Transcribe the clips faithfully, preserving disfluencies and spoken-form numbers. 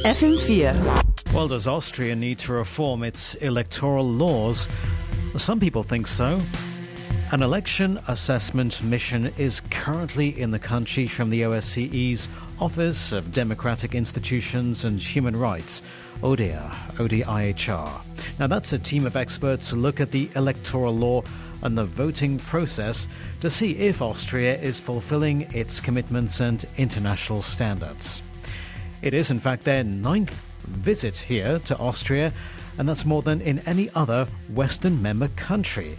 F M vier. Well, does Austria need to reform its electoral laws? Some people think so. An election assessment mission is currently in the country from the O S C E's Office of Democratic Institutions and Human Rights, O D I H R, O D I H R. Now, that's a team of experts to look at the electoral law and the voting process to see if Austria is fulfilling its commitments and international standards. It is, in fact, their ninth visit here to Austria, and that's more than in any other Western member country.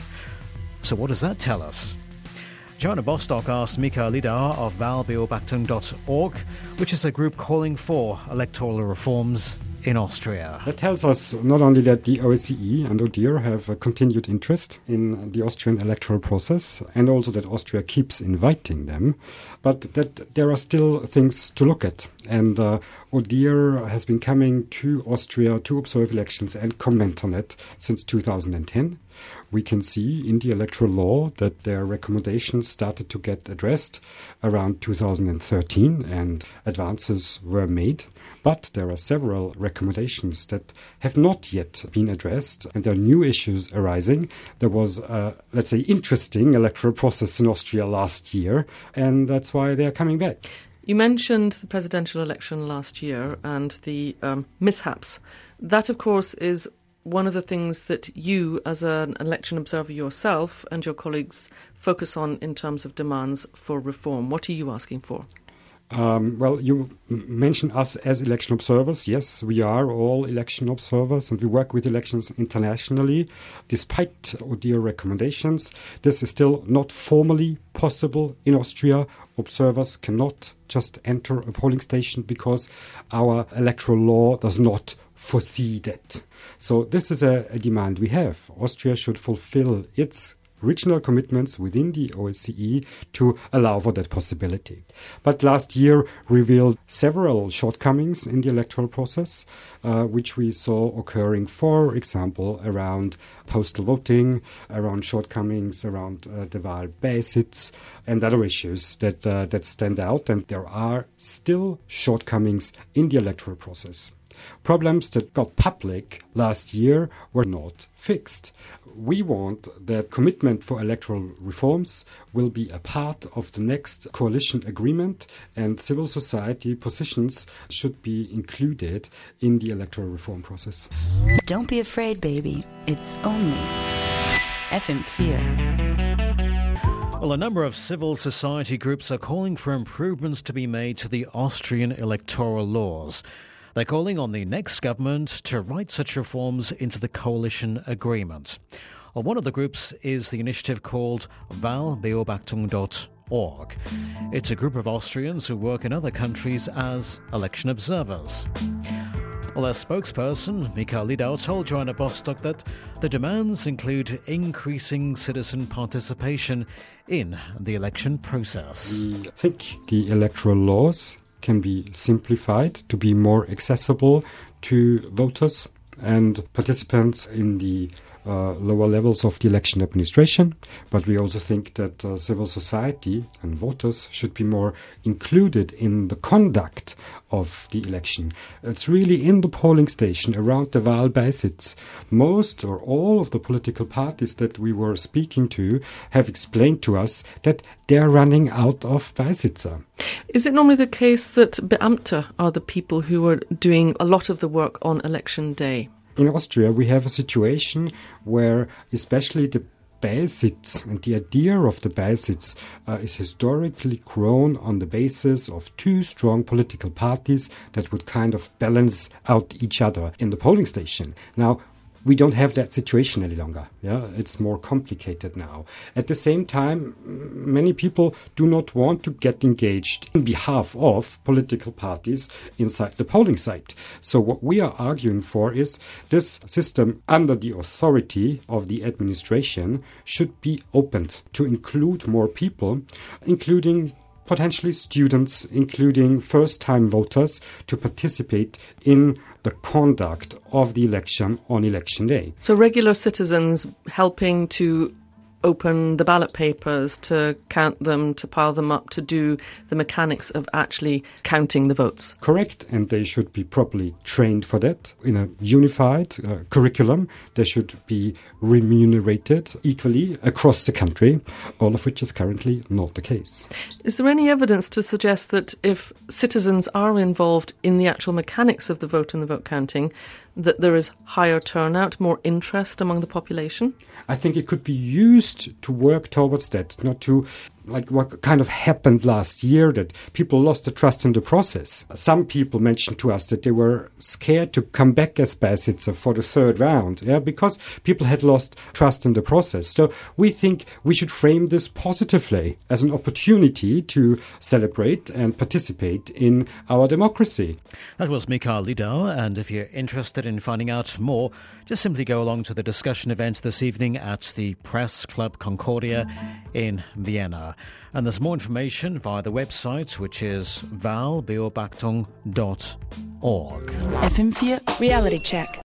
So what does that tell us? Joanna Bostock asked Mikael Lidar of Wahlbeobachtung dot org, which is a group calling for electoral reforms in Austria. That tells us not only that the O S C E and O D I H R have a continued interest in the Austrian electoral process, and also that Austria keeps inviting them, but that there are still things to look at. And uh, O D I H R has been coming to Austria to observe elections and comment on it since two thousand ten. We can see in the electoral law that their recommendations started to get addressed around two thousand thirteen, and advances were made. But there are several recommendations that have not yet been addressed, and there are new issues arising. There was a, let's say, interesting electoral process in Austria last year, and that's why they are coming back. You mentioned the presidential election last year and the um, mishaps. That, of course, is one of the things that you, as an election observer yourself and your colleagues, focus on in terms of demands for reform. What are you asking for? Um, well, you mentioned us as election observers. Yes, we are all election observers, and we work with elections internationally. Despite O D I H R recommendations, this is still not formally possible in Austria. Observers cannot just enter a polling station because our electoral law does not foresee that. So this is a, a demand we have. Austria should fulfill its regional commitments within the O S C E to allow for that possibility. But last year revealed several shortcomings in the electoral process, uh, which we saw occurring, for example, around postal voting, around shortcomings around uh, the Wahlbeisitz, and other issues that uh, that stand out. And there are still shortcomings in the electoral process. Problems that got public last year were not fixed. We want that commitment for electoral reforms will be a part of the next coalition agreement, and civil society positions should be included in the electoral reform process. Don't be afraid, baby. It's only F M vier. Well, a number of civil society groups are calling for improvements to be made to the Austrian electoral laws. They're calling on the next government to write such reforms into the coalition agreement. Well, one of the groups is the initiative called Wahlbeobachtung dot org. It's a group of Austrians who work in other countries as election observers. Well, their spokesperson, Mikael Lidar, told Joanna Bostock that the demands include increasing citizen participation in the election process. We think the electoral laws can be simplified to be more accessible to voters and participants in the uh, lower levels of the election administration. But we also think that uh, civil society and voters should be more included in the conduct of the election. It's really in the polling station around the Wahlbeisitz. Most or all of the political parties that we were speaking to have explained to us that they're running out of Beisitzer. Is it normally the case that Beamte are the people who are doing a lot of the work on election day? In Austria, we have a situation where especially the Beisitz and the idea of the Beisitz uh, is historically grown on the basis of two strong political parties that would kind of balance out each other in the polling station. Now, we don't have that situation any longer. Yeah, it's more complicated now. At the same time, many people do not want to get engaged in behalf of political parties inside the polling site. So what we are arguing for is this system under the authority of the administration should be opened to include more people, including potentially students, including first-time voters, to participate in the conduct of the election on election day. So regular citizens helping to open the ballot papers, to count them, to pile them up, to do the mechanics of actually counting the votes. Correct, and they should be properly trained for that in a unified uh, curriculum. They should be remunerated equally across the country, all of which is currently not the case. Is there any evidence to suggest that if citizens are involved in the actual mechanics of the vote and the vote counting, that there is higher turnout, more interest among the population? I think it could be used to work towards that, not to, like what kind of happened last year, that people lost the trust in the process. Some people mentioned to us that they were scared to come back as Beisitzer for the third round, yeah, because people had lost trust in the process. So we think we should frame this positively as an opportunity to celebrate and participate in our democracy. That was Mikael Lidau, and if you're interested in finding out more, just simply go along to the discussion event this evening at the Press Club Concordia in Vienna. And there's more information via the website, which is wahlbeobachtung dot org. F M four Reality Check.